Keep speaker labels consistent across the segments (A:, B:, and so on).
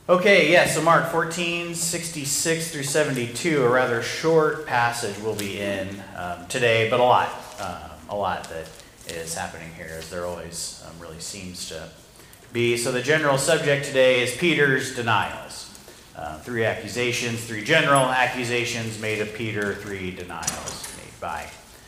A: Okay, yeah, so Mark 14, 66 through 72, a rather short passage we'll be in today, but a lot that is happening here, as there always really seems to be. So the general subject today is Peter's denials. Three general accusations made of Peter, three denials made by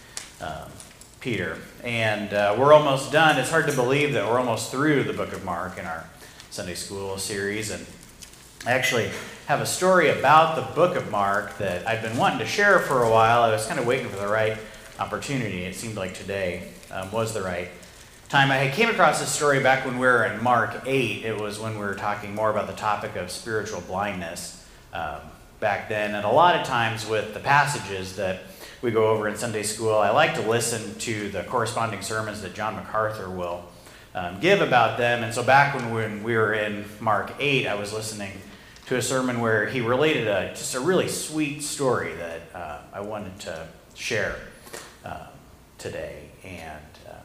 A: Peter. And we're almost done. It's hard to believe that we're almost through the book of Mark in our Sunday school series, and I actually have a story about the book of Mark that I've been wanting to share for a while. I was kind of waiting for the right opportunity. It seemed like today was the right time. I came across this story back when we were in Mark 8. It was when we were talking more about the topic of spiritual blindness back then. And a lot of times with the passages that we go over in Sunday school, I like to listen to the corresponding sermons that John MacArthur will give about them. And so back when we were in Mark 8, I was listening to a sermon where he related just a really sweet story that I wanted to share today. And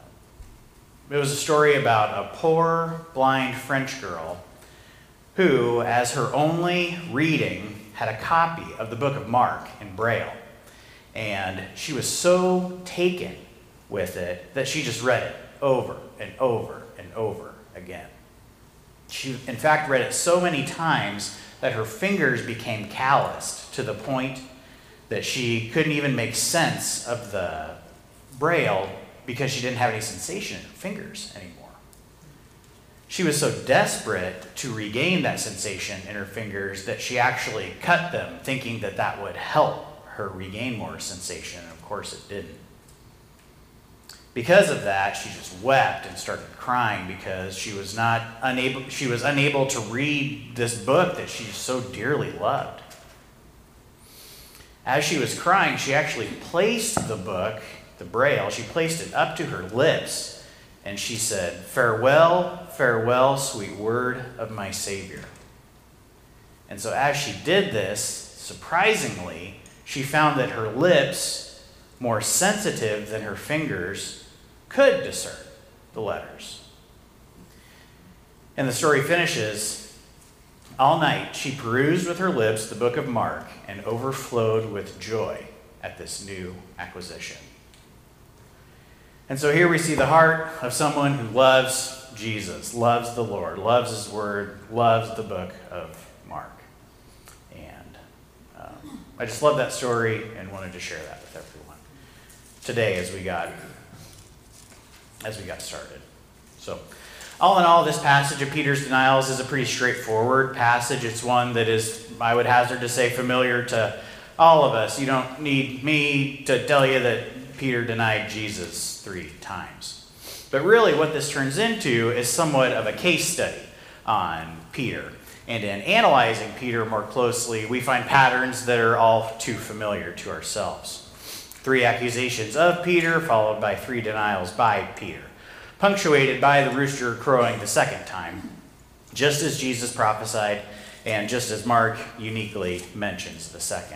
A: it was a story about a poor, blind French girl who, as her only reading, had a copy of the book of Mark in Braille. And she was so taken with it that she just read it over and over and over again. She, in fact, read it so many times that her fingers became calloused to the point that she couldn't even make sense of the Braille because she didn't have any sensation in her fingers anymore. She was so desperate to regain that sensation in her fingers that she actually cut them, thinking that that would help her regain more sensation, and of course it didn't. Because of that, she just wept and started crying because she was unable to read this book that she so dearly loved. As she was crying, she actually placed the book, the Braille, she placed it up to her lips, and she said, "Farewell, farewell, sweet word of my Savior." And so as she did this, surprisingly, she found that her lips, more sensitive than her fingers, could discern the letters. And the story finishes, all night she perused with her lips the book of Mark and overflowed with joy at this new acquisition. And so here we see the heart of someone who loves Jesus, loves the Lord, loves his word, loves the book of Mark. And I just love that story and wanted to share that with everyone today as we got started. So, all in all, this passage of Peter's denials is a pretty straightforward passage. It's one that is, I would hazard to say, familiar to all of us. You don't need me to tell you that Peter denied Jesus 3 times. But really what this turns into is somewhat of a case study on Peter. And in analyzing Peter more closely, we find patterns that are all too familiar to ourselves. 3 accusations of Peter, followed by 3 denials by Peter, punctuated by the rooster crowing the second time, just as Jesus prophesied, and just as Mark uniquely mentions the second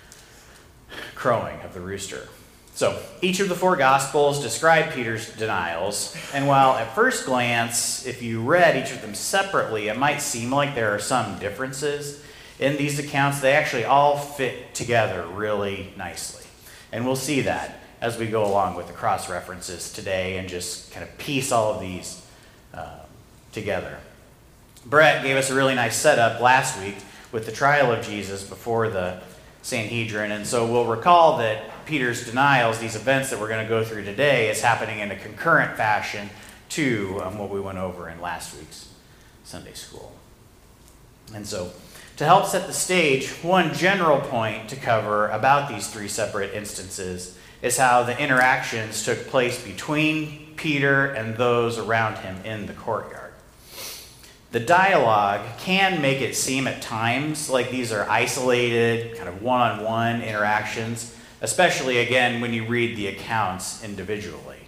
A: crowing of the rooster. So, each of the 4 Gospels describe Peter's denials, and while at first glance, if you read each of them separately, it might seem like there are some differences in these accounts, they actually all fit together really nicely. And we'll see that as we go along with the cross-references today and just kind of piece all of these together. Brett gave us a really nice setup last week with the trial of Jesus before the Sanhedrin. And so we'll recall that Peter's denials, these events that we're going to go through today, is happening in a concurrent fashion to what we went over in last week's Sunday school. And so, to help set the stage, one general point to cover about these 3 separate instances is how the interactions took place between Peter and those around him in the courtyard. The dialogue can make it seem at times like these are isolated, kind of one-on-one interactions, especially, again, when you read the accounts individually.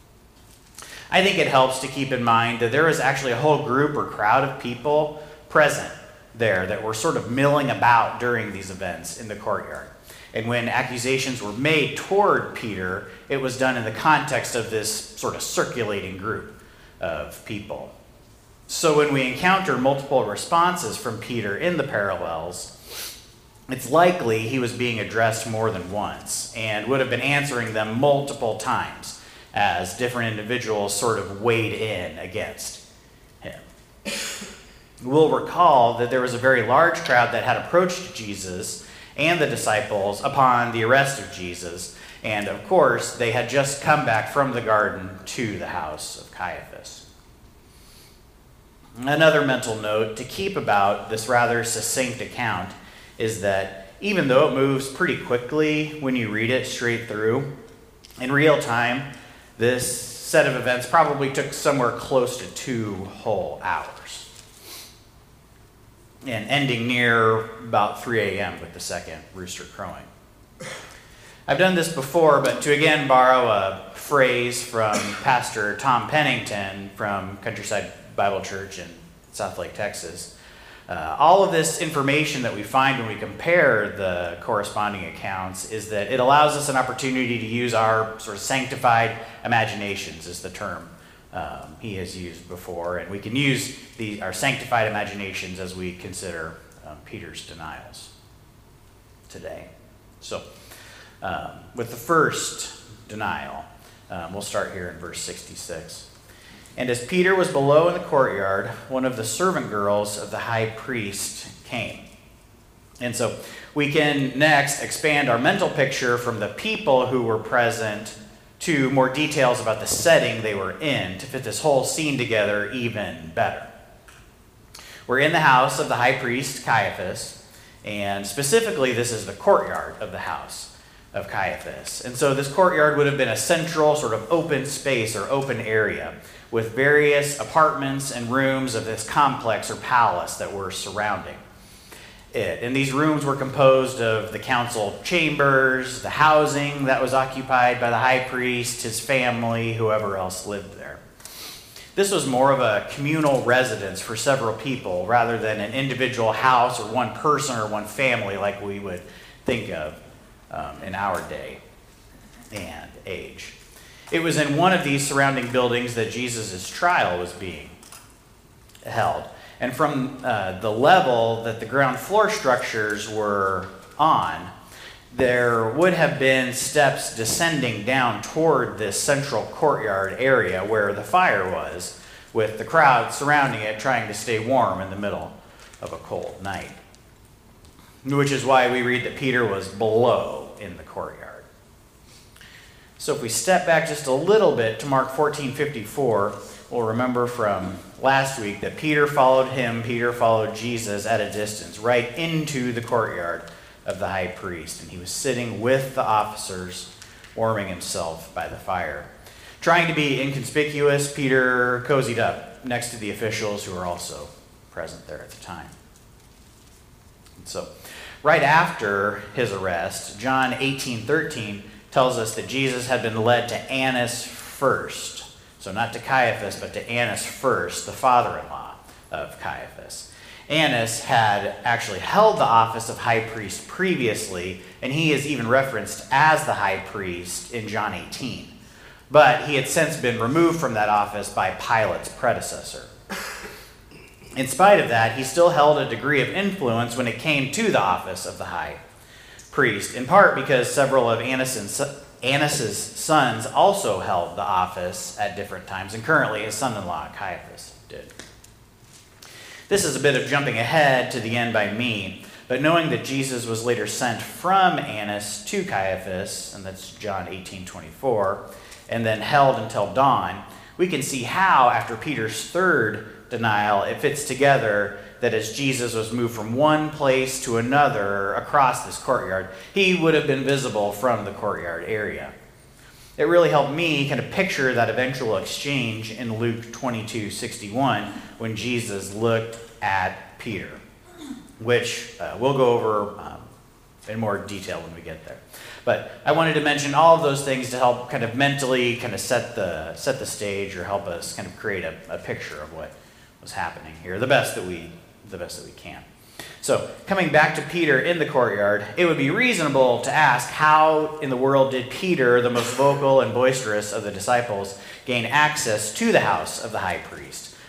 A: I think it helps to keep in mind that there was actually a whole group or crowd of people present there that were sort of milling about during these events in the courtyard. And when accusations were made toward Peter, it was done in the context of this sort of circulating group of people. So when we encounter multiple responses from Peter in the parallels, it's likely he was being addressed more than once and would have been answering them multiple times as different individuals sort of weighed in against him. We'll recall that there was a very large crowd that had approached Jesus and the disciples upon the arrest of Jesus, and of course, they had just come back from the garden to the house of Caiaphas. Another mental note to keep about this rather succinct account is that even though it moves pretty quickly when you read it straight through, in real time, this set of events probably took somewhere close to 2 whole hours, and ending near about 3 a.m. with the second rooster crowing. I've done this before, but to again borrow a phrase from Pastor Tom Pennington from Countryside Bible Church in Southlake, Texas, all of this information that we find when we compare the corresponding accounts is that it allows us an opportunity to use our sort of sanctified imaginations, is the term he has used before, and we can use our sanctified imaginations as we consider Peter's denials today. So, with the first denial, we'll start here in verse 66. And as Peter was below in the courtyard, one of the servant girls of the high priest came. And so we can next expand our mental picture from the people who were present to more details about the setting they were in to fit this whole scene together even better. We're in the house of the high priest Caiaphas, and specifically this is the courtyard of the house of Caiaphas. And so this courtyard would have been a central sort of open space or open area with various apartments and rooms of this complex or palace that were surrounding it. And these rooms were composed of the council chambers, the housing that was occupied by the high priest, his family, whoever else lived there. This was more of a communal residence for several people rather than an individual house or one person or one family like we would think of in our day and age. It was in one of these surrounding buildings that Jesus' trial was being held. And from the level that the ground floor structures were on, there would have been steps descending down toward this central courtyard area where the fire was, with the crowd surrounding it trying to stay warm in the middle of a cold night. Which is why we read that Peter was below in the courtyard. So if we step back just a little bit to Mark 14:54, we'll remember from last week that Peter followed Jesus at a distance, right into the courtyard of the high priest, and he was sitting with the officers, warming himself by the fire. Trying to be inconspicuous, Peter cozied up next to the officials who were also present there at the time. And so, right after his arrest, John 18:13 tells us that Jesus had been led to Annas first. So not to Caiaphas, but to Annas first, the father-in-law of Caiaphas. Annas had actually held the office of high priest previously, and he is even referenced as the high priest in John 18. But he had since been removed from that office by Pilate's predecessor. In spite of that, he still held a degree of influence when it came to the office of the high priest, in part because several of Annas' sons also held the office at different times, and currently his son-in-law Caiaphas did. This is a bit of jumping ahead to the end by me, but knowing that Jesus was later sent from Annas to Caiaphas, and that's John 18:24, and then held until dawn, we can see how, after Peter's third denial, it fits together that as Jesus was moved from one place to another across this courtyard, he would have been visible from the courtyard area. It really helped me kind of picture that eventual exchange in Luke 22:61 when Jesus looked at Peter, which we'll go over in more detail when we get there. But I wanted to mention all of those things to help kind of mentally kind of set the stage or help us kind of create a picture of what was happening here, the best that we can. So coming back to Peter in the courtyard, it would be reasonable to ask how in the world did Peter, the most vocal and boisterous of the disciples, gain access to the house of the high priest?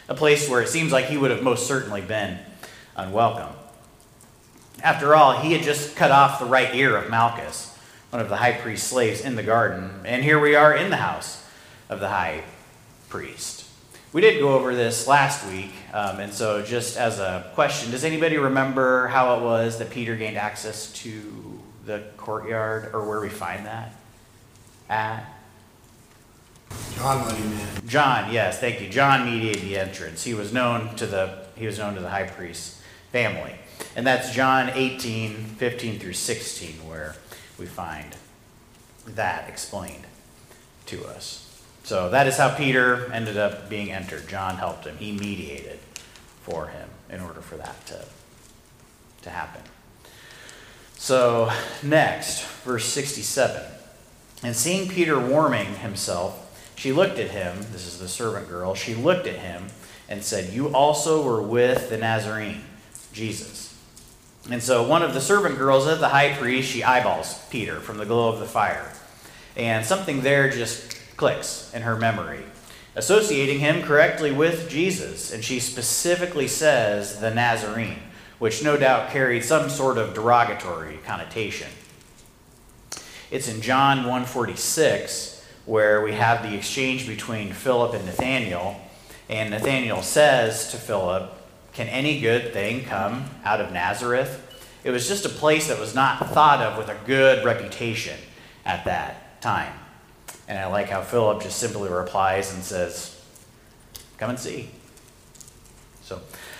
A: a place where it seems like he would have most certainly been unwelcome. After all, he had just cut off the right ear of Malchus, one of the high priest's slaves in the garden, and here we are in the house of the high priest. We did go over this last week, and so just as a question, does anybody remember how it was that Peter gained access to the courtyard, or where we find that at?
B: John let him in.
A: John, yes, thank you. John mediated the entrance. He was known to the high priest's family. And that's John 18:15 through 16, where we find that explained to us. So that is how Peter ended up being entered. John helped him. He mediated for him in order for that to happen. So next, verse 67. And seeing Peter warming himself, she looked at him, this is the servant girl, she looked at him and said, "You also were with the Nazarene, Jesus." And so one of the servant girls at the high priest, she eyeballs Peter from the glow of the fire. And something there just clicks in her memory, associating him correctly with Jesus. And she specifically says the Nazarene, which no doubt carried some sort of derogatory connotation. It's in John 1:46 where we have the exchange between Philip and Nathanael. And Nathanael says to Philip, "Can any good thing come out of Nazareth?" It was just a place that was not thought of with a good reputation at that time. And I like how Philip just simply replies and says, "Come and see." So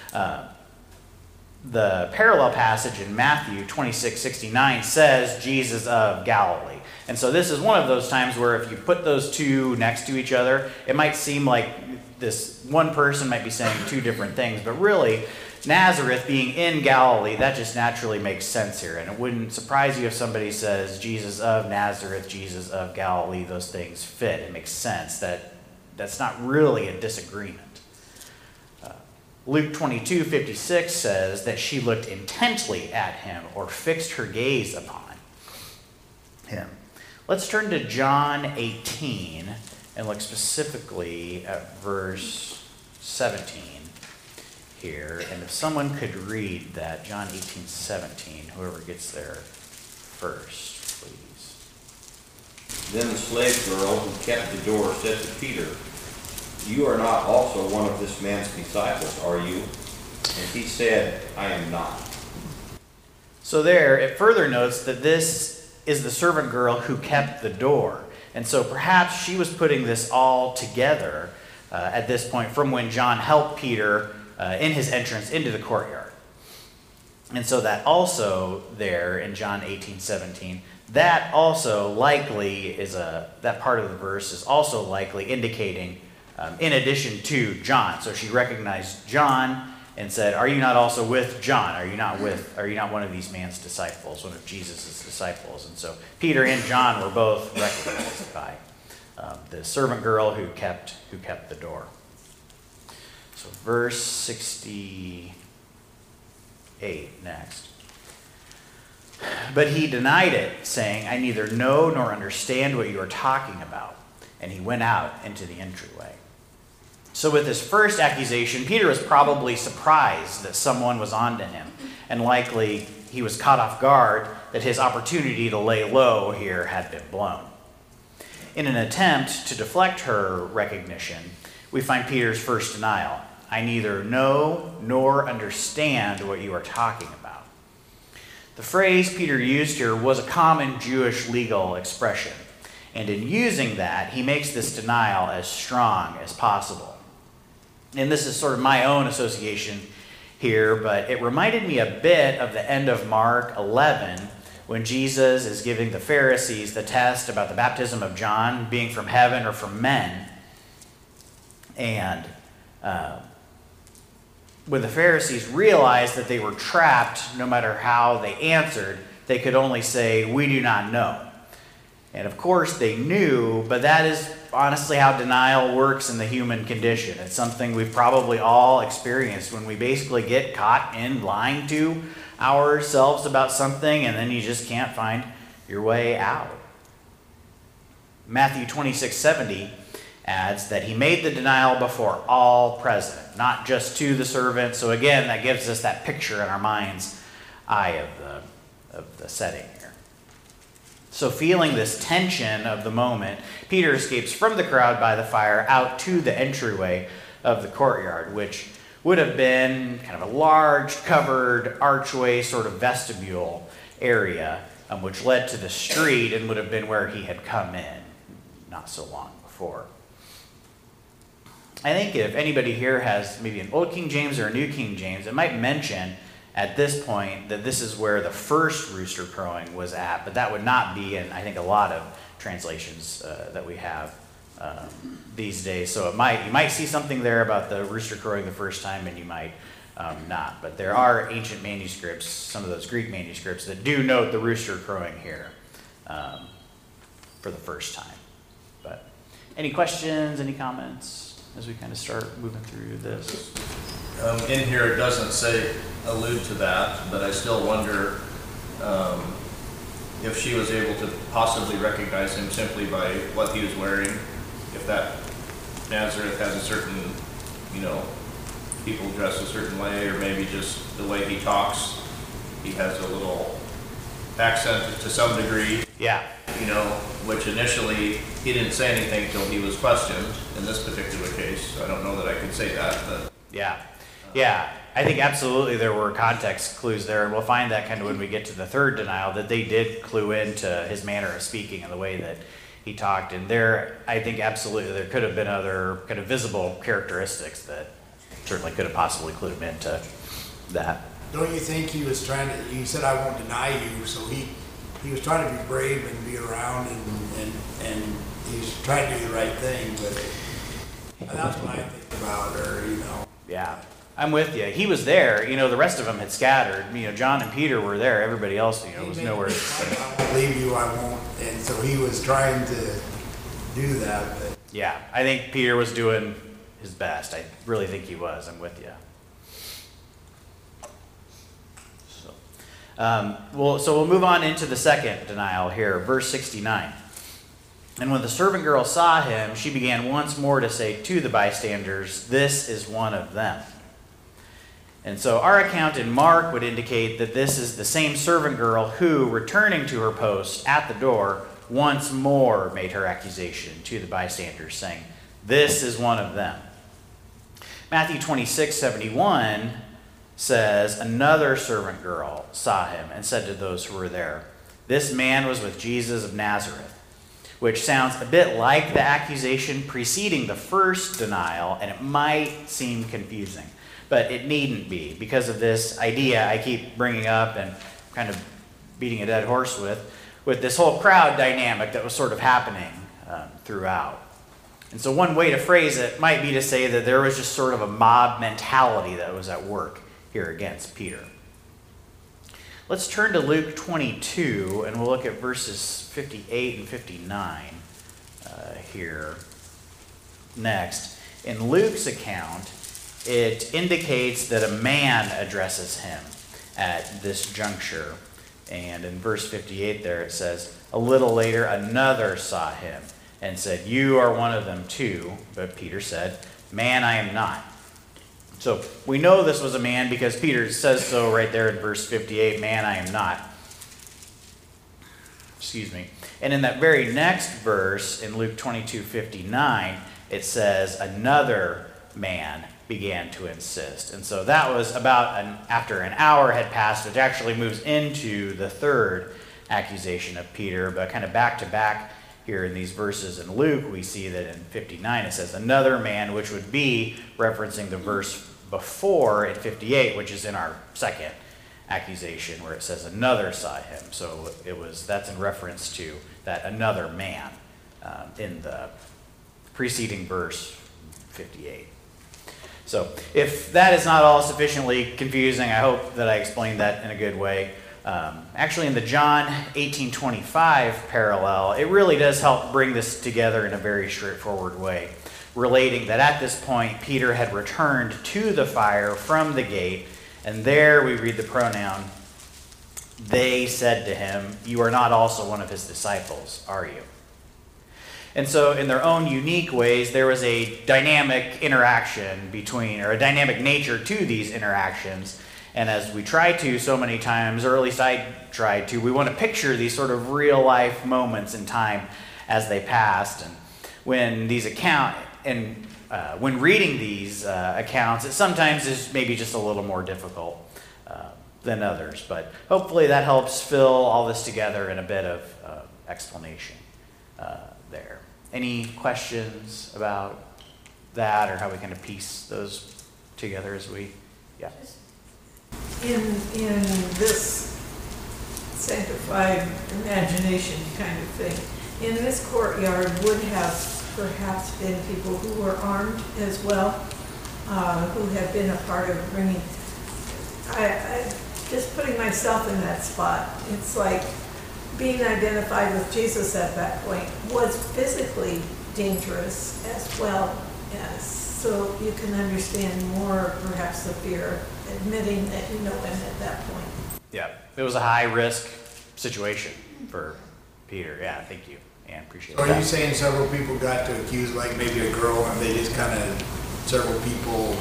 A: the parallel passage in Matthew 26:69 says Jesus of Galilee. And so this is one of those times where if you put those two next to each other, it might seem like this one person might be saying two different things, but really Nazareth being in Galilee, that just naturally makes sense here. And it wouldn't surprise you if somebody says Jesus of Nazareth, Jesus of Galilee, those things fit. It makes sense. That's not really a disagreement. Luke 22:56 says that she looked intently at him or fixed her gaze upon him. Let's turn to John 18 and look specifically at verse 17 here. And if someone could read that, John 18:17, whoever gets there first, please.
C: Then the slave girl who kept the door said to Peter, "You are not also one of this man's disciples, are you?" And he said, "I am not."
A: So there, it further notes that this is the servant girl who kept the door. And so perhaps she was putting this all together at this point from when John helped Peter in his entrance into the courtyard. And so that also there in John 18:17, that also likely is that part of the verse is also likely indicating in addition to John. So she recognized John and said, "Are you not also with John? Are you not one of these man's disciples, one of Jesus' disciples?" And so Peter and John were both recognized by the servant girl who kept the door. So verse 68 next. But he denied it, saying, "I neither know nor understand what you are talking about." And he went out into the entryway. So with his first accusation, Peter was probably surprised that someone was onto him, and likely he was caught off guard that his opportunity to lay low here had been blown. In an attempt to deflect her recognition, we find Peter's first denial. "I neither know nor understand what you are talking about." The phrase Peter used here was a common Jewish legal expression, and in using that, he makes this denial as strong as possible. And this is sort of my own association here, but it reminded me a bit of the end of Mark 11 when Jesus is giving the Pharisees the test about the baptism of John being from heaven or from men. And when the Pharisees realized that they were trapped, no matter how they answered, they could only say, "We do not know." And of course they knew, but that is honestly how denial works in the human condition. It's something we've probably all experienced when we basically get caught in lying to ourselves about something and then you just can't find your way out. Matthew 26:70 adds that he made the denial before all present, not just to the servant. So again, that gives us that picture in our mind's eye of the setting here. So feeling this tension of the moment, Peter escapes from the crowd by the fire out to the entryway of the courtyard, which would have been kind of a large covered archway sort of vestibule area, which led to the street and would have been where he had come in not so long before. I think if anybody here has maybe an Old King James or a New King James, it might mention at this point that this is where the first rooster crowing was at, but that would not be in, I think, a lot of translations that we have these days. So you might see something there about the rooster crowing the first time, and you might not. But there are ancient manuscripts, some of those Greek manuscripts, that do note the rooster crowing here for the first time. But any questions, any comments as we kind of start moving through this?
B: In here it doesn't allude to that, but I still wonder if she was able to possibly recognize him simply by what he was wearing. If that Nazareth has a certain, people dress a certain way, or maybe just the way he talks, he has a little accent to some degree.
A: Yeah.
B: Which initially he didn't say anything until he was questioned in this particular case. I don't know that I could say that, but.
A: Yeah, I think absolutely there were context clues there, and we'll find that kind of when we get to the third denial, that they did clue into his manner of speaking and the way that he talked. And there, I think absolutely there could have been other kind of visible characteristics that certainly could have possibly clued him into that.
D: Don't you think he was he said, I won't deny you, so he was trying to be brave and be around and he's trying to do the right thing, but that's what I think about her,
A: Yeah, I'm with you. He was there, the rest of them had scattered. John and Peter were there, everybody else, was nowhere.
D: I won't leave you, I won't, and so he was trying to do that. But.
A: Yeah, I think Peter was doing his best. I really think he was. I'm with you. So we'll move on into the second denial here, verse 69. And when the servant girl saw him, she began once more to say to the bystanders, "This is one of them." And so our account in Mark would indicate that this is the same servant girl who, returning to her post at the door, once more made her accusation to the bystanders, saying, "This is one of them." Matthew 26:71 says, another servant girl saw him and said to those who were there, "This man was with Jesus of Nazareth," which sounds a bit like the accusation preceding the first denial, and it might seem confusing, but it needn't be, because of this idea I keep bringing up and kind of beating a dead horse with this whole crowd dynamic that was sort of happening throughout. And so one way to phrase it might be to say that there was just sort of a mob mentality that was at work here against Peter. Let's turn to Luke 22, and we'll look at verses 58 and 59 here next. In Luke's account, it indicates that a man addresses him at this juncture. And in verse 58 there it says, "A little later another saw him and said, 'You are one of them too.' But Peter said, 'Man, I am not.'" So we know this was a man because Peter says so right there in verse 58, "Man, I am not." Excuse me. And in that very next verse, in Luke 22:59, it says, "Another man began to insist." And so that was about after an hour had passed, which actually moves into the third accusation of Peter, but kind of back to back here in these verses in Luke, we see that in 59 it says another man, which would be referencing the verse before in 58, which is in our second accusation, where it says another saw him. So that's in reference to that another man in the preceding verse 58. So if that is not all sufficiently confusing, I hope that I explained that in a good way. Actually, in the John 18:25 parallel, it really does help bring this together in a very straightforward way, relating that at this point, Peter had returned to the fire from the gate, and there we read the pronoun, "They said to him, 'You are not also one of his disciples, are you?'" And so in their own unique ways, there was a dynamic interaction between, or a dynamic nature to these interactions. And as we try to so many times, or at least I tried to, we want to picture these sort of real life moments in time as they passed. And when these when reading these accounts, it sometimes is maybe just a little more difficult than others. But hopefully that helps fill all this together in a bit of explanation there. Any questions about that, or how we kind of piece those together as we, yeah.
E: In this sanctified imagination kind of thing, in this courtyard would have perhaps been people who were armed as well, who have been a part of bringing, I just putting myself in that spot, it's like being identified with Jesus at that point was physically dangerous as well as, so you can understand more perhaps the fear admitting that you know him at that point.
A: Yeah, it was a high risk situation for Peter. Yeah, thank you, Ann, appreciate
D: So
A: that.
D: are you saying several people got to accuse, like maybe a girl, and they just kind of, several people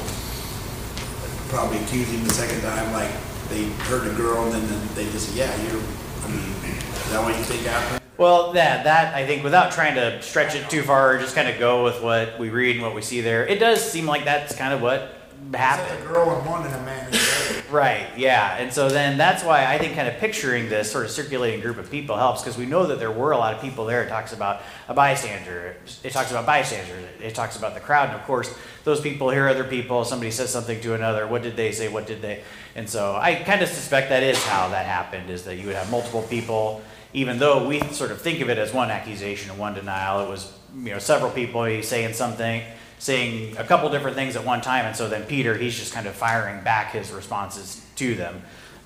D: probably accused him the second time, like they heard a girl and then they just said, yeah, you're, I mean, is that what you think happened?
A: Well, that I think, without trying to stretch it too far, just kind of go with what we read and what we see there, it does seem like that's kind of what happened.
D: A girl in one and a man in the other.
A: Right, yeah. And so then that's why I think kind of picturing this sort of circulating group of people helps, because we know that there were a lot of people there. It talks about a bystander. It talks about bystanders. It talks about the crowd. And of course, those people hear other people. Somebody says something to another. What did they say? What did they? And so I kind of suspect that is how that happened, is that you would have multiple people, even though we sort of think of it as one accusation and one denial. It was, several people saying something, saying a couple different things at one time, and so then Peter, he's just kind of firing back his responses to them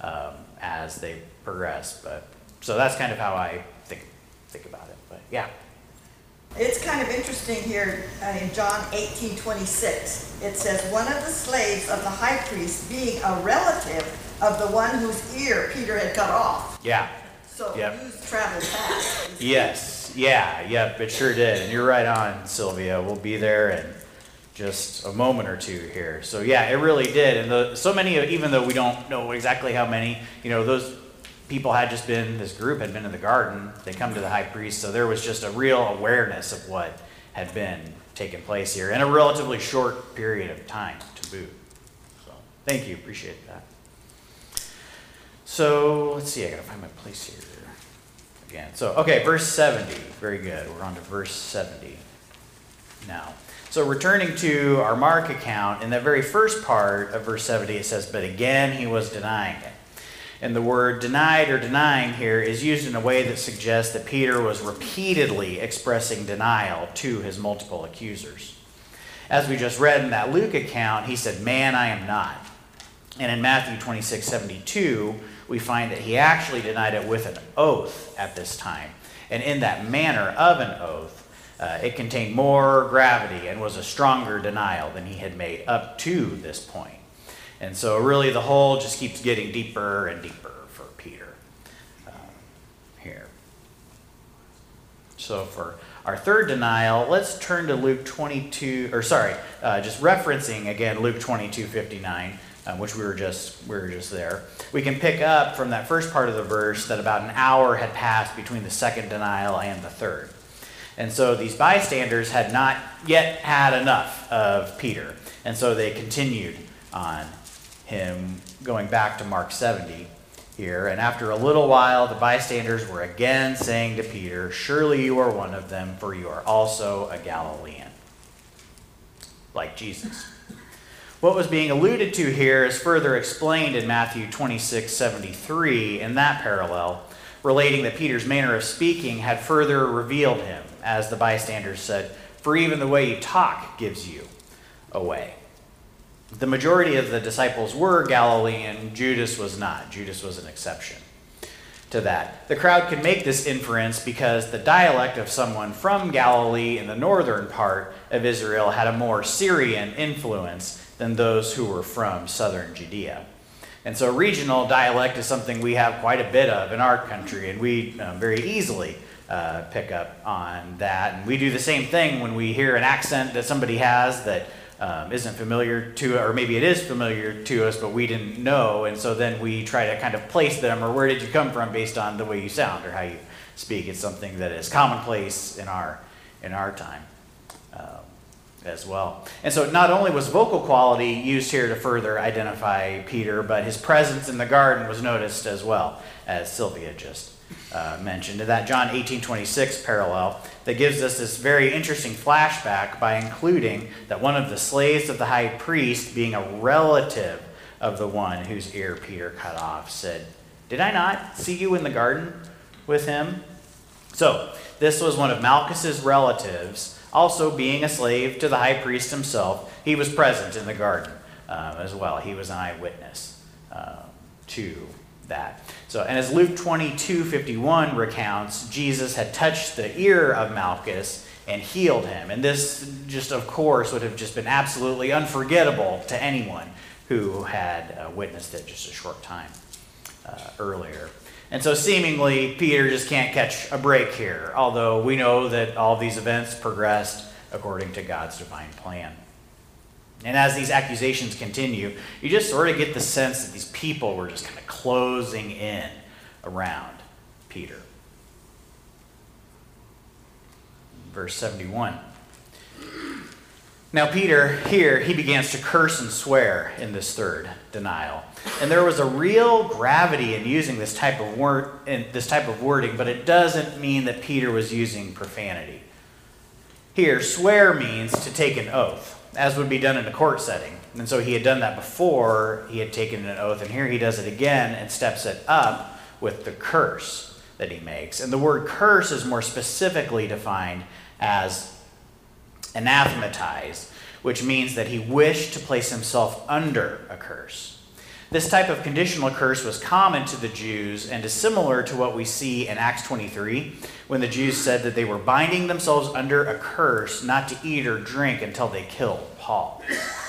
A: as they progress. But so that's kind of how I think about it. But yeah.
F: It's kind of interesting here in John 18:26. It says, one of the slaves of the high priest being a relative of the one whose ear Peter had cut off.
A: Yeah.
F: So
A: Yep.
F: news traveled fast.
A: Yes. Yeah. Yep. It sure did. And you're right on, Sylvia. We'll be there in just a moment or two here. So yeah, it really did. And so many, even though we don't know exactly how many, those people had just been, this group had been in the garden. They come to the high priest. So there was just a real awareness of what had been taking place here in a relatively short period of time to boot. So thank you. Appreciate that. So let's see. I got to find my place here again. So, okay, verse 70. Very good. We're on to verse 70 now. So returning to our Mark account, in that very first part of verse 70, it says, but again he was denying it. And the word denied or denying here is used in a way that suggests that Peter was repeatedly expressing denial to his multiple accusers. As we just read in that Luke account, he said, man, I am not. And in Matthew 26:72, we find that he actually denied it with an oath at this time. And in that manner of an oath, it contained more gravity and was a stronger denial than he had made up to this point. And so really the hole just keeps getting deeper and deeper for Peter here. So for our third denial, let's turn to Luke 22, just referencing again Luke 22:59, which we were just there. We can pick up from that first part of the verse that about an hour had passed between the second denial and the third. And so these bystanders had not yet had enough of Peter. And so they continued on him, going back to Mark 70 here. And after a little while, the bystanders were again saying to Peter, surely you are one of them, for you are also a Galilean, like Jesus. What was being alluded to here is further explained in Matthew 26:73 in that parallel, relating that Peter's manner of speaking had further revealed him, as the bystanders said, for even the way you talk gives you away. The majority of the disciples were Galilean. Judas was not. Judas was an exception to that. The crowd could make this inference because the dialect of someone from Galilee in the northern part of Israel had a more Syrian influence than those who were from southern Judea. And so regional dialect is something we have quite a bit of in our country, and we very easily pick up on that. And we do the same thing when we hear an accent that somebody has that isn't familiar to, or maybe it is familiar to us, but we didn't know. And so then we try to kind of place them, or where did you come from, based on the way you sound or how you speak. It's something that is commonplace in our time as well. And so not only was vocal quality used here to further identify Peter, but his presence in the garden was noticed as well, as Sylvia just mentioned. That John 18:26 parallel that gives us this very interesting flashback by including that one of the slaves of the high priest, being a relative of the one whose ear Peter cut off, said, "Did I not see you in the garden with him?" So this was one of Malchus's relatives, also being a slave to the high priest himself. He was present in the garden as well. He was an eyewitness to that. So, and as Luke 22:51 recounts, Jesus had touched the ear of Malchus and healed him. And this just, of course, would have just been absolutely unforgettable to anyone who had witnessed it just a short time earlier. And so seemingly, Peter just can't catch a break here, although we know that all these events progressed according to God's divine plan. And as these accusations continue, you just sort of get the sense that these people were just kind of closing in around Peter. Verse 71. Now Peter, here, he begins to curse and swear in this third denial. And there was a real gravity in using this type of wording, but it doesn't mean that Peter was using profanity. Here, swear means to take an oath, as would be done in a court setting. And so he had done that before, he had taken an oath, and here he does it again and steps it up with the curse that he makes. And the word curse is more specifically defined as anathematize, which means that he wished to place himself under a curse. This type of conditional curse was common to the Jews and is similar to what we see in Acts 23, when the Jews said that they were binding themselves under a curse not to eat or drink until they killed Paul.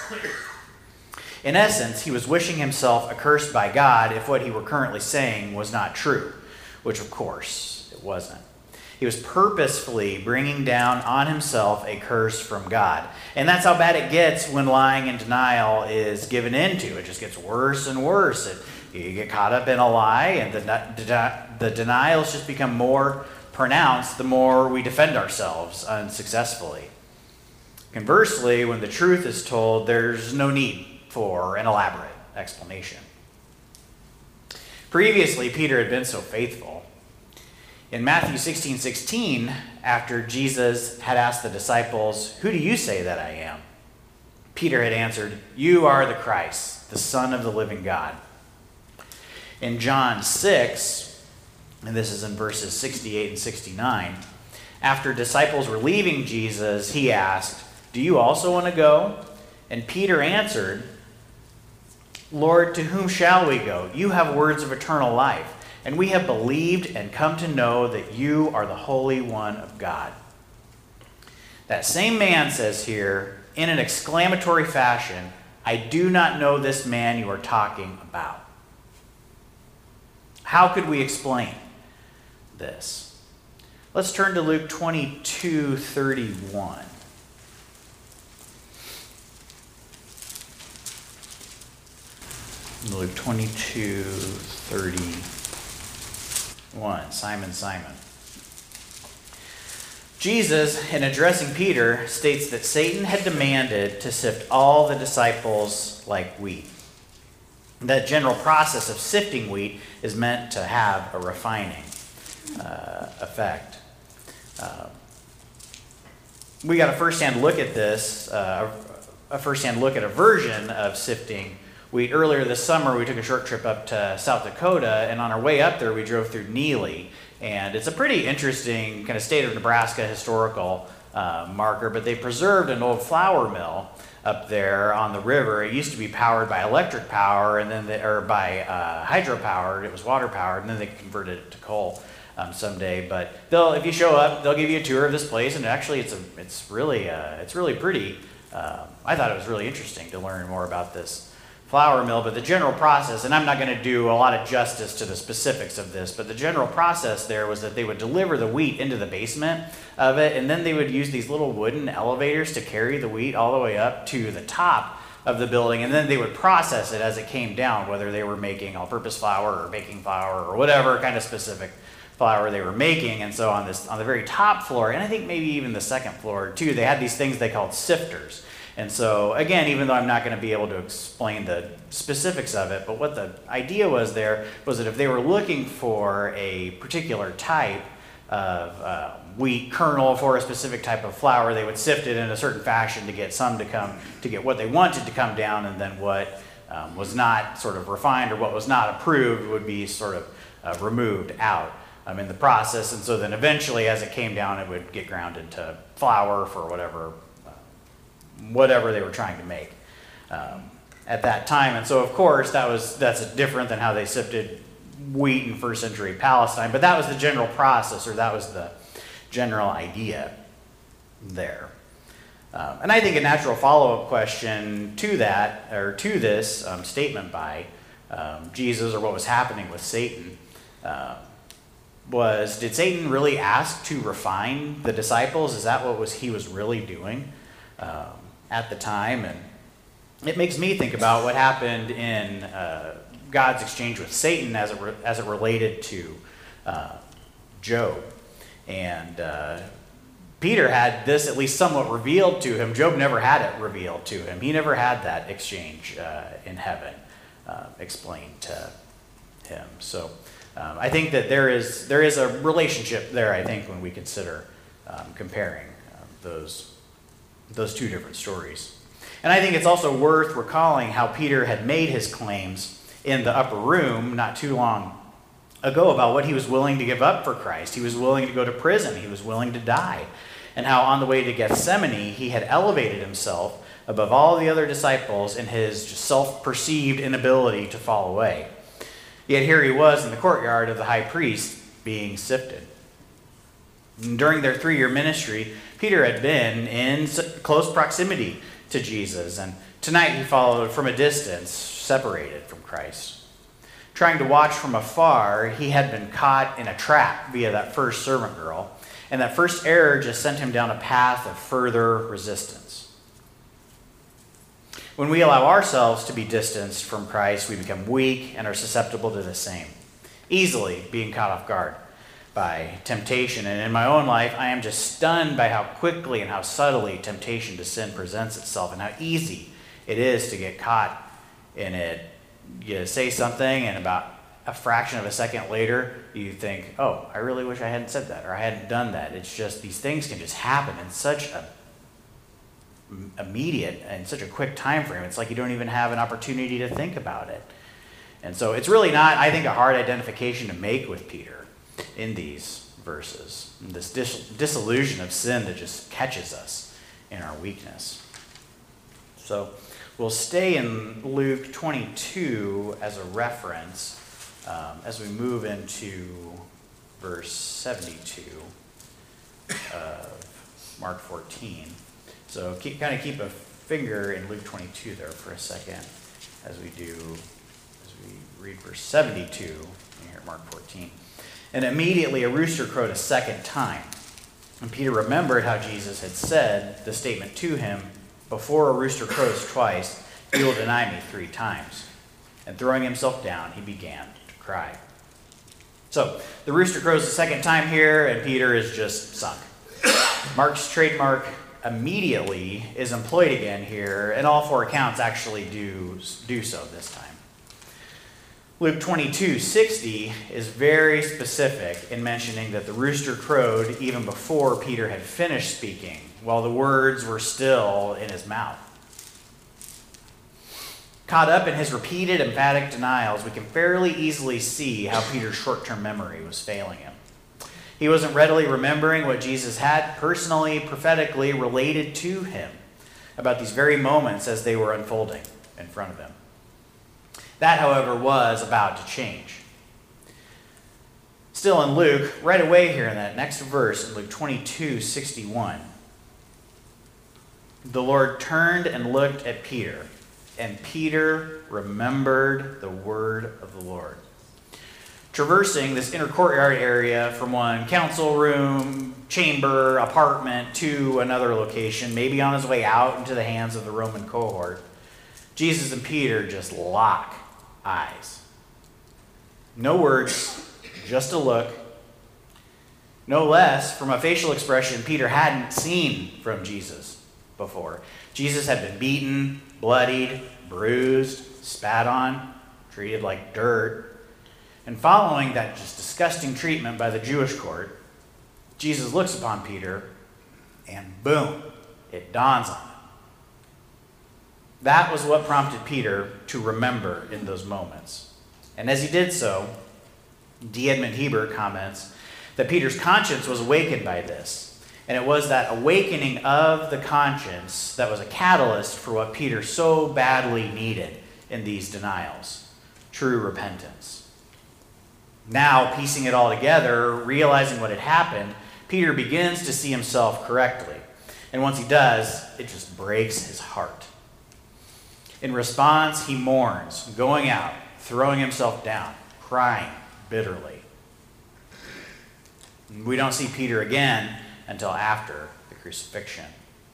A: In essence, he was wishing himself accursed by God if what he were currently saying was not true, which of course it wasn't. He was purposefully bringing down on himself a curse from God. And that's how bad it gets when lying and denial is given into. It just gets worse and worse. You get caught up in a lie, and the denials just become more pronounced the more we defend ourselves unsuccessfully. Conversely, when the truth is told, there's no need for an elaborate explanation. Previously, Peter had been so faithful. In Matthew 16:16, after Jesus had asked the disciples, "Who do you say that I am?" Peter had answered, "You are the Christ, the Son of the living God." In John 6, and this is in verses 68 and 69, after disciples were leaving Jesus, he asked, "Do you also want to go?" And Peter answered, "Lord, to whom shall we go? You have words of eternal life. And we have believed and come to know that you are the Holy One of God." That same man says here, in an exclamatory fashion, "I do not know this man you are talking about." How could we explain this? Let's turn to Luke 22:31. Luke 22:31. Simon. Jesus, in addressing Peter, states that Satan had demanded to sift all the disciples like wheat. That general process of sifting wheat is meant to have a refining effect. We got a first-hand look at this, a first-hand look at a version of sifting wheat. Earlier this summer, we took a short trip up to South Dakota, and on our way up there, we drove through Neely. And it's a pretty interesting kind of state of Nebraska historical marker, but they preserved an old flour mill up there on the river. It used to be powered by electric power, and then by hydropower. It was water powered, and then they converted it to coal someday. But if you show up, they'll give you a tour of this place, and actually, it's really pretty. I thought it was really interesting to learn more about this flour mill, but the general process, and I'm not going to do a lot of justice to the specifics of this, but the general process there was that they would deliver the wheat into the basement of it, and then they would use these little wooden elevators to carry the wheat all the way up to the top of the building, and then they would process it as it came down, whether they were making all-purpose flour or baking flour or whatever kind of specific flour they were making. And so on the very top floor, and I think maybe even the second floor too, they had these things they called sifters. And so again, even though I'm not going to be able to explain the specifics of it, but what the idea was there was that if they were looking for a particular type of wheat kernel for a specific type of flour, they would sift it in a certain fashion to get to get what they wanted to come down, and then what was not sort of refined or what was not approved would be sort of removed out in the process. And so then eventually, as it came down, it would get ground into flour for whatever they were trying to make at that time. And so of course that's different than how they sifted wheat in first century Palestine, but that was the general process, or that was the general idea there. And I think a natural follow-up question to that, or to this statement by Jesus, or what was happening with Satan, was, did Satan really ask to refine the disciples? Is that what he was really doing at the time? And it makes me think about what happened in God's exchange with Satan as it related to Job. And Peter had this at least somewhat revealed to him. Job never had it revealed to him. He never had that exchange in heaven explained to him. So I think that there is a relationship there, I think, when we consider comparing those two different stories. And I think it's also worth recalling how Peter had made his claims in the upper room not too long ago about what he was willing to give up for Christ. He was willing to go to prison. He was willing to die. And how on the way to Gethsemane, he had elevated himself above all the other disciples in his self-perceived inability to fall away. Yet here he was in the courtyard of the high priest being sifted. And during their 3-year ministry, Peter had been in close proximity to Jesus, and tonight he followed from a distance, separated from Christ. Trying to watch from afar, he had been caught in a trap via that first servant girl, and that first error just sent him down a path of further resistance. When we allow ourselves to be distanced from Christ, we become weak and are susceptible to the same, easily being caught off guard by temptation. And in my own life, I am just stunned by how quickly and how subtly temptation to sin presents itself, and how easy it is to get caught in it. You say something, and about a fraction of a second later, you think, oh, I really wish I hadn't said that, or I hadn't done that. It's just, these things can just happen in such a immediate and such a quick time frame. It's like you don't even have an opportunity to think about it. And so it's really not, I think, a hard identification to make with Peter in these verses. And this disillusion of sin that just catches us in our weakness. So we'll stay in Luke 22 as a reference as we move into verse 72 of Mark 14. So keep a finger in Luke 22 there for a second as we read verse 72 here at Mark 14. And immediately a rooster crowed a second time. And Peter remembered how Jesus had said the statement to him, before a rooster crows twice, you will deny me 3 times. And throwing himself down, he began to cry. So the rooster crows a second time here, and Peter is just sunk. Mark's trademark immediately is employed again here, and all 4 accounts actually do so this time. Luke 22:60 is very specific in mentioning that the rooster crowed even before Peter had finished speaking, while the words were still in his mouth. Caught up in his repeated emphatic denials, we can fairly easily see how Peter's short-term memory was failing him. He wasn't readily remembering what Jesus had personally, prophetically related to him about these very moments as they were unfolding in front of him. That, however, was about to change. Still in Luke, right away here in that next verse, in Luke 22:61, the Lord turned and looked at Peter, and Peter remembered the word of the Lord. Traversing this inner courtyard area from one council room, chamber, apartment to another location, maybe on his way out into the hands of the Roman cohort, Jesus and Peter just lock eyes. No words, just a look. No less, from a facial expression Peter hadn't seen from Jesus before. Jesus had been beaten, bloodied, bruised, spat on, treated like dirt. And following that just disgusting treatment by the Jewish court, Jesus looks upon Peter, and boom, it dawns on him. That was what prompted Peter to remember in those moments. And as he did so, D. Edmond Hebert comments that Peter's conscience was awakened by this. And it was that awakening of the conscience that was a catalyst for what Peter so badly needed in these denials: true repentance. Now, piecing it all together, realizing what had happened, Peter begins to see himself correctly. And once he does, it just breaks his heart. In response, he mourns, going out, throwing himself down, crying bitterly. We don't see Peter again until after the crucifixion.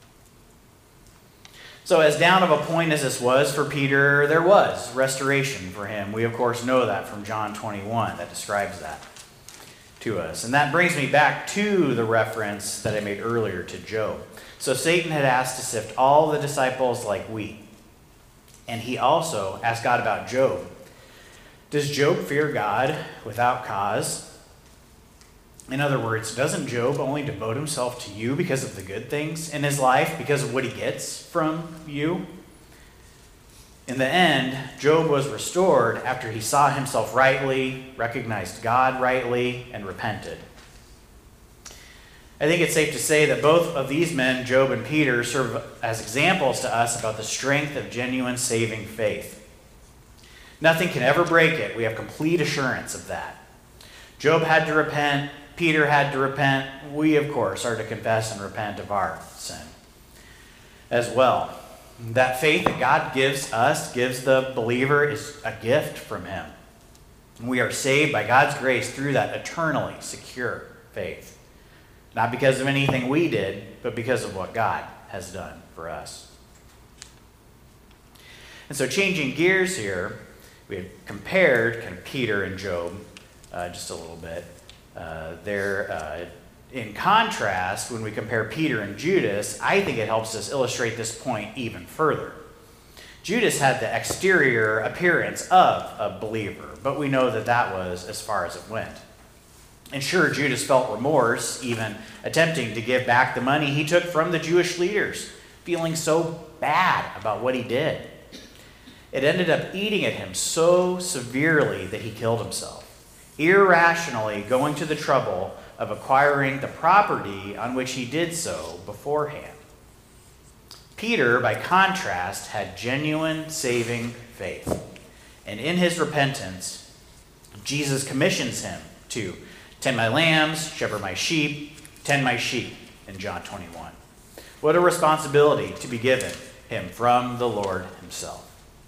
A: So as down of a point as this was for Peter, there was restoration for him. We, of course, know that from John 21 that describes that to us. And that brings me back to the reference that I made earlier to Job. So Satan had asked to sift all the disciples like wheat. And he also asked God about Job. Does Job fear God without cause? In other words, doesn't Job only devote himself to you because of the good things in his life, because of what he gets from you? In the end, Job was restored after he saw himself rightly, recognized God rightly, and repented. I think it's safe to say that both of these men, Job and Peter, serve as examples to us about the strength of genuine saving faith. Nothing can ever break it. We have complete assurance of that. Job had to repent. Peter had to repent. We, of course, are to confess and repent of our sin as well. That faith that God gives us, gives the believer, is a gift from him. We are saved by God's grace through that eternally secure faith. Not because of anything we did, but because of what God has done for us. And so changing gears here, we have compared kind of Peter and Job just a little bit. In contrast, when we compare Peter and Judas, I think it helps us illustrate this point even further. Judas had the exterior appearance of a believer, but we know that that was as far as it went. And sure, Judas felt remorse, even attempting to give back the money he took from the Jewish leaders, feeling so bad about what he did. It ended up eating at him so severely that he killed himself, irrationally going to the trouble of acquiring the property on which he did so beforehand. Peter, by contrast, had genuine saving faith. And in his repentance, Jesus commissions him to tend my lambs, shepherd my sheep, tend my sheep in John 21. What a responsibility to be given him from the Lord himself.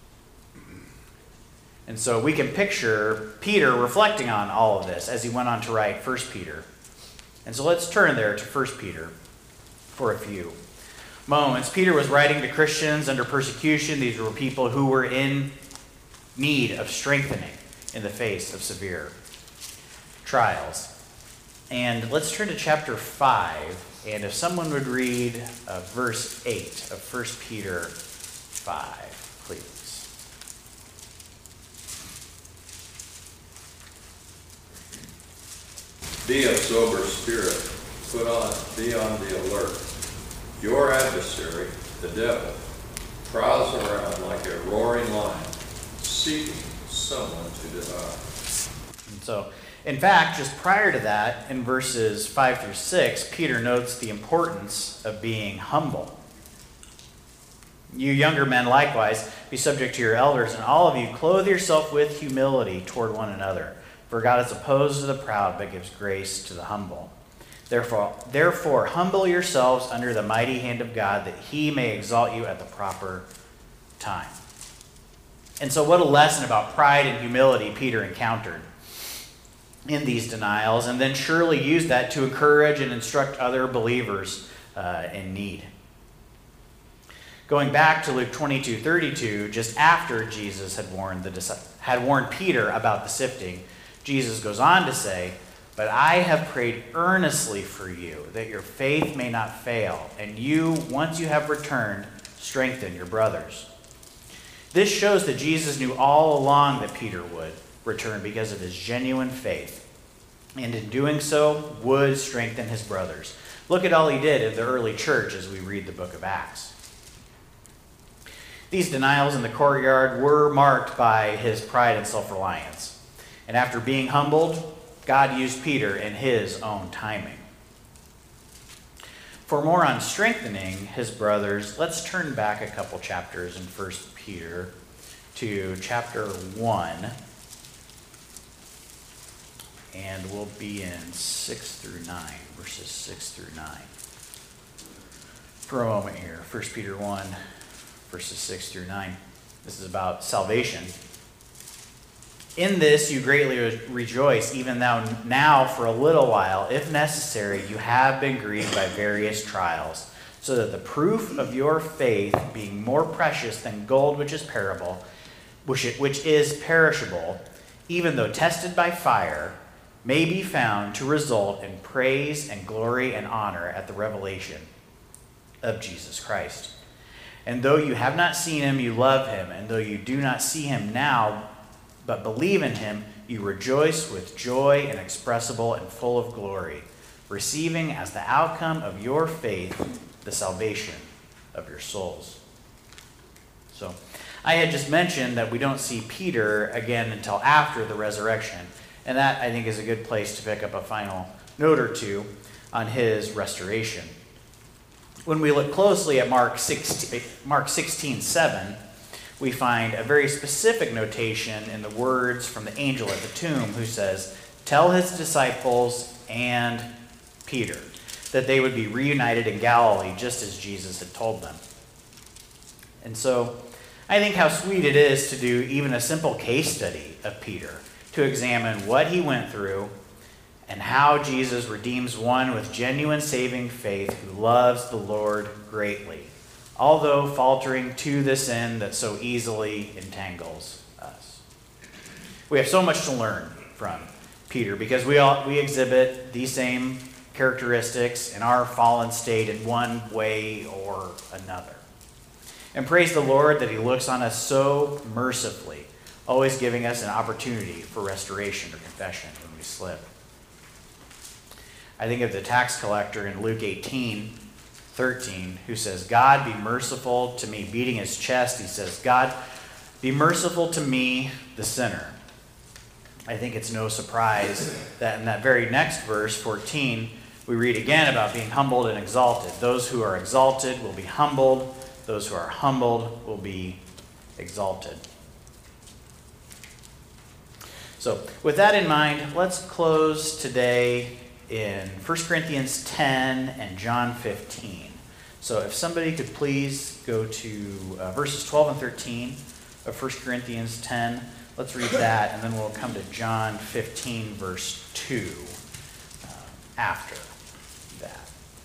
A: And so we can picture Peter reflecting on all of this as he went on to write 1 Peter. And so let's turn there to 1 Peter for a few moments. Peter was writing to Christians under persecution. These were people who were in need of strengthening in the face of severe trials. And let's turn to chapter 5. And if someone would read verse 8 of 1 Peter 5, please.
G: Be of sober spirit, be on the alert. Your adversary, the devil, prowls around like a roaring lion, seeking someone to devour.
A: And so, in fact, just prior to that, in verses 5 through 6, Peter notes the importance of being humble. You younger men likewise, be subject to your elders, and all of you clothe yourself with humility toward one another. For God is opposed to the proud, but gives grace to the humble. Therefore, humble yourselves under the mighty hand of God, that he may exalt you at the proper time. And so what a lesson about pride and humility Peter encountered in these denials, and then surely used that to encourage and instruct other believers in need. Going back to Luke 22:32, just after Jesus had warned Peter about the sifting, Jesus goes on to say, "But I have prayed earnestly for you, that your faith may not fail, and you, once you have returned, strengthen your brothers." This shows that Jesus knew all along that Peter would return because of his genuine faith, and in doing so, would strengthen his brothers. Look at all he did in the early church as we read the book of Acts. These denials in the courtyard were marked by his pride and self-reliance. And after being humbled, God used Peter in his own timing. For more on strengthening his brothers, let's turn back a couple chapters in 1 Peter to chapter 1. And we'll be in 6 through 9, verses 6 through 9. For a moment here, 1 Peter 1, verses 6 through 9. This is about salvation. "In this you greatly rejoice, even though now for a little while, if necessary, you have been grieved by various trials, so that the proof of your faith, being more precious than gold which is perishable, even though tested by fire, may be found to result in praise and glory and honor at the revelation of Jesus Christ. And though you have not seen him, you love him. And though you do not see him now, but believe in him, you rejoice with joy inexpressible and full of glory, receiving as the outcome of your faith the salvation of your souls." So, I had just mentioned that we don't see Peter again until after the resurrection. And that, I think, is a good place to pick up a final note or two on his restoration. When we look closely at Mark 16:7, we find a very specific notation in the words from the angel at the tomb who says, "Tell his disciples and Peter that they would be reunited in Galilee just as Jesus had told them." And so I think how sweet it is to do even a simple case study of Peter, to examine what he went through and how Jesus redeems one with genuine saving faith who loves the Lord greatly, although faltering to the sin that so easily entangles us. We have so much to learn from Peter because we exhibit these same characteristics in our fallen state in one way or another. And praise the Lord that he looks on us so mercifully, always giving us an opportunity for restoration or confession when we slip. I think of the tax collector in Luke 18:13 who says, "God be merciful to me," beating his chest. He says, "God be merciful to me, the sinner." I think it's no surprise that in that very next verse, 14, we read again about being humbled and exalted. Those who are exalted will be humbled. Those who are humbled will be exalted. So with that in mind, let's close today in 1 Corinthians 10 and John 15. So if somebody could please go to verses 12 and 13 of 1 Corinthians 10, let's read that, and then we'll come to John 15, verse 2 after that.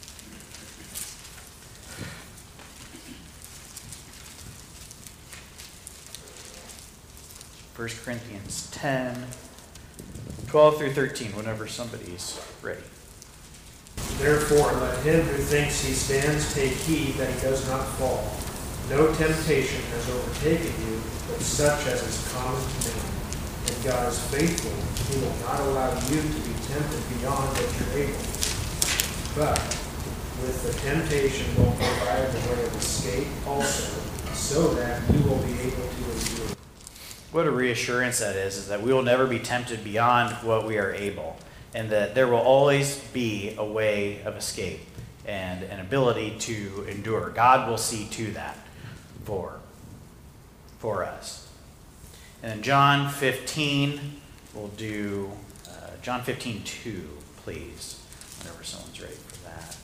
A: 1 Corinthians 10, 12 through 13, whenever somebody's ready.
H: Therefore, let him who thinks he stands take heed that he does not fall. No temptation has overtaken you, but such as is common to man. And God is faithful. He will not allow you to be tempted beyond what you're able. But with the temptation will provide the way of escape also, so that you will be able to endure.
A: What a reassurance that is that we will never be tempted beyond what we are able, and that there will always be a way of escape and an ability to endure. God will see to that for us. And then John 15, we'll do John 15:2, please, whenever someone's ready for that.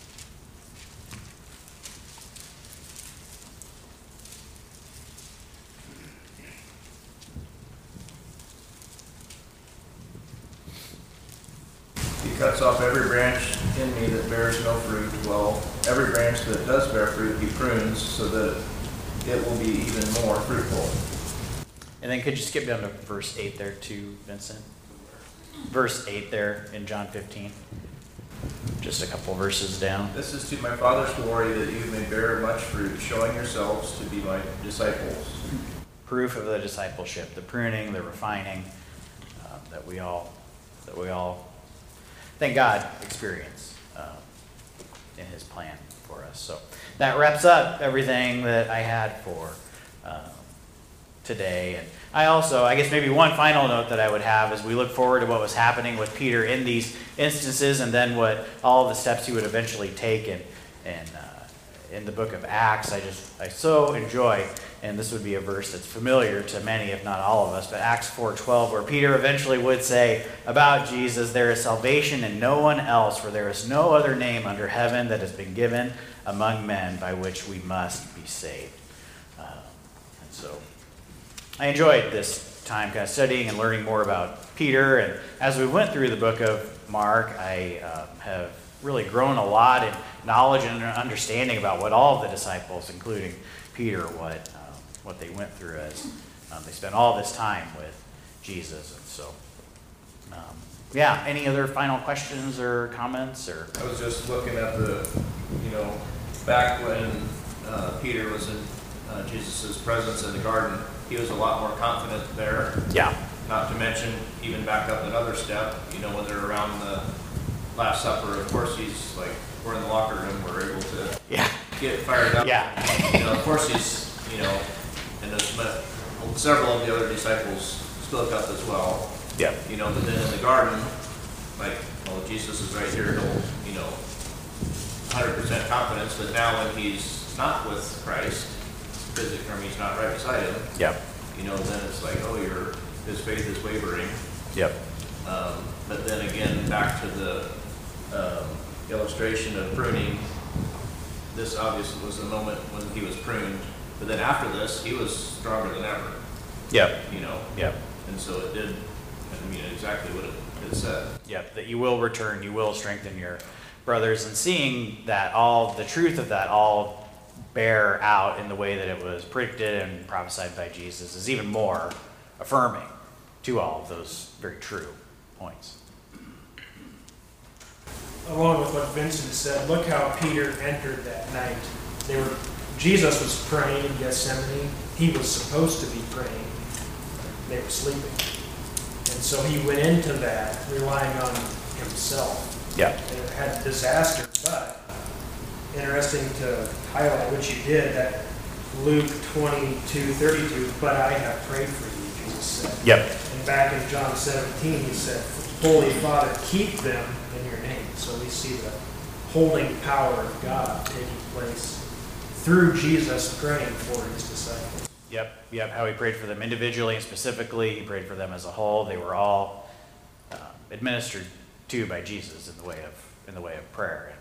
B: cuts off every branch in me that bears no fruit. Well, every branch that does bear fruit, he prunes so that it will be even more fruitful.
A: And then could you skip down to verse 8 there too, Vincent? Verse 8 there in John 15. Just a couple verses down.
B: This is to my Father's glory, that you may bear much fruit, showing yourselves to be my disciples.
A: Proof of the discipleship, the pruning, the refining that we all, thank God, experience in His plan for us. So that wraps up everything that I had for today. And I guess maybe one final note that I would have as we look forward to what was happening with Peter in these instances, and then what all the steps he would eventually take in the book of Acts. I so enjoy, and this would be a verse that's familiar to many, if not all of us, but Acts 4:12, where Peter eventually would say about Jesus, "There is salvation in no one else, for there is no other name under heaven that has been given among men by which we must be saved." And so I enjoyed this time kind of studying and learning more about Peter, and as we went through the book of Mark, I have really grown a lot in knowledge and understanding about what all of the disciples, including Peter, what they went through as they spent all this time with Jesus. And so, any other final questions or comments? Or
B: I was just looking at back when Peter was in Jesus' presence in the garden, he was a lot more confident there.
A: Yeah.
B: Not to mention, even back up another step, when they're around the Last Supper, of course he's like, we're in the locker room, we're able to get fired up.
A: Yeah.
B: Of course he's, and several of the other disciples spoke up as well.
A: Yeah.
B: But then in the garden, Jesus is right here, he'll, 100% confidence that now when he's not with Christ, physically, he's not right beside him.
A: Yep.
B: Then it's like, his faith is wavering.
A: Yep.
B: But then again, back to the illustration of pruning, this obviously was the moment when he was pruned. But then after this, he was stronger than ever.
A: Yep. Yep.
B: And so it did, exactly what it said.
A: Yep, that you will return, you will strengthen your brothers, and seeing that the truth of that all bear out in the way that it was predicted and prophesied by Jesus is even more affirming to all of those very true points.
H: Along with what Vincent said, look how Peter entered that night. Jesus was praying in Gethsemane. He was supposed to be praying. They were sleeping. And so he went into that relying on himself.
A: Yeah.
H: And it had disaster, but interesting to highlight what you did, that Luke 22:32, but I have prayed for you, Jesus said.
A: Yep.
H: And back in John 17, he said, Holy Father, keep them in your name. So we see the holding power of God taking place through Jesus praying for his disciples.
A: Yep, how he prayed for them individually and specifically, he prayed for them as a whole. They were all administered to by Jesus in the way of prayer.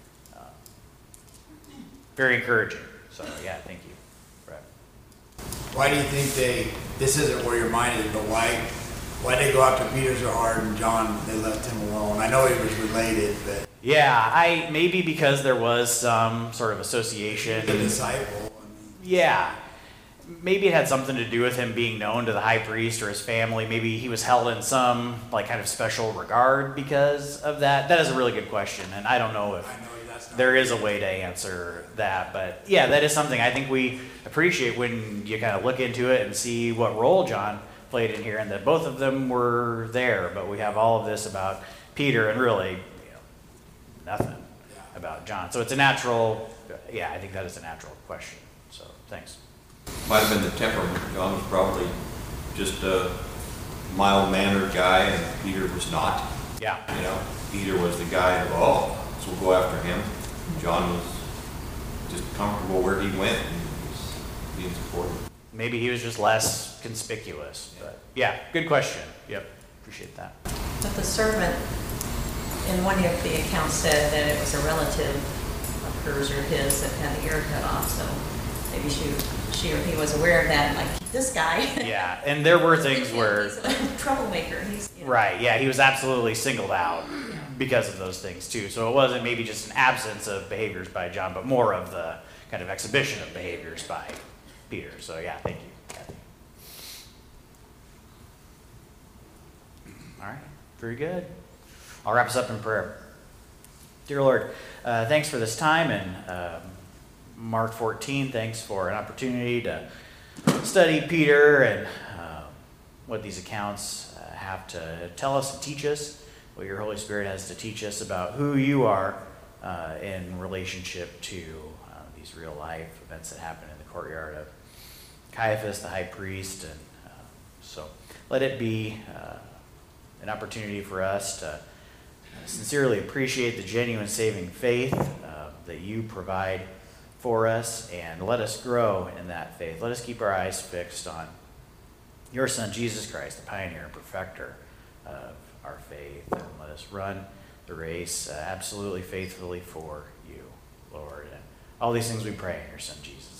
A: Very encouraging. So thank you, Brett.
D: Why do you think this isn't where your mind is, but why they go after Peter so hard and John, they left him alone? I know he was related, but.
A: Yeah, maybe because there was some sort of association.
D: The disciple.
A: Yeah. Maybe it had something to do with him being known to the high priest or his family. Maybe he was held in some kind of special regard because of that. That is a really good question, and I don't know if there is a way to answer that. But that is something I think we appreciate when you kind of look into it and see what role John played in here, and that both of them were there. But we have all of this about Peter and really nothing about John. So it's a natural, I think that is a natural question. So thanks.
C: Might have been the temperament. John was probably just a mild-mannered guy, and Peter was not.
A: Yeah.
C: Peter was the guy so we'll go after him. John was just comfortable where he went and was being supported.
A: Maybe he was just less conspicuous. But good question. Yep, appreciate that.
I: But the servant, in one of the accounts, said that it was a relative of hers or his that had the ear cut off, so maybe she or he was aware of that, like, this guy.
A: Yeah, and there were things where...
I: He's a troublemaker.
A: Right, he was absolutely singled out because of those things too. So it wasn't maybe just an absence of behaviors by John, but more of the kind of exhibition of behaviors by Peter. So yeah, thank you, Kathy. All right, very good. I'll wrap us up in prayer. Dear Lord, thanks for this time and Mark 14. Thanks for an opportunity to study Peter and what these accounts have to tell us and teach us, what your Holy Spirit has to teach us about who you are in relationship to these real life events that happen in the courtyard of Caiaphas, the high priest. And so let it be an opportunity for us to sincerely appreciate the genuine saving faith that you provide for us, and let us grow in that faith. Let us keep our eyes fixed on your Son, Jesus Christ, the pioneer and perfecter of our faith, and let us run the race absolutely faithfully for you, Lord. And all these things we pray in your Son, Jesus.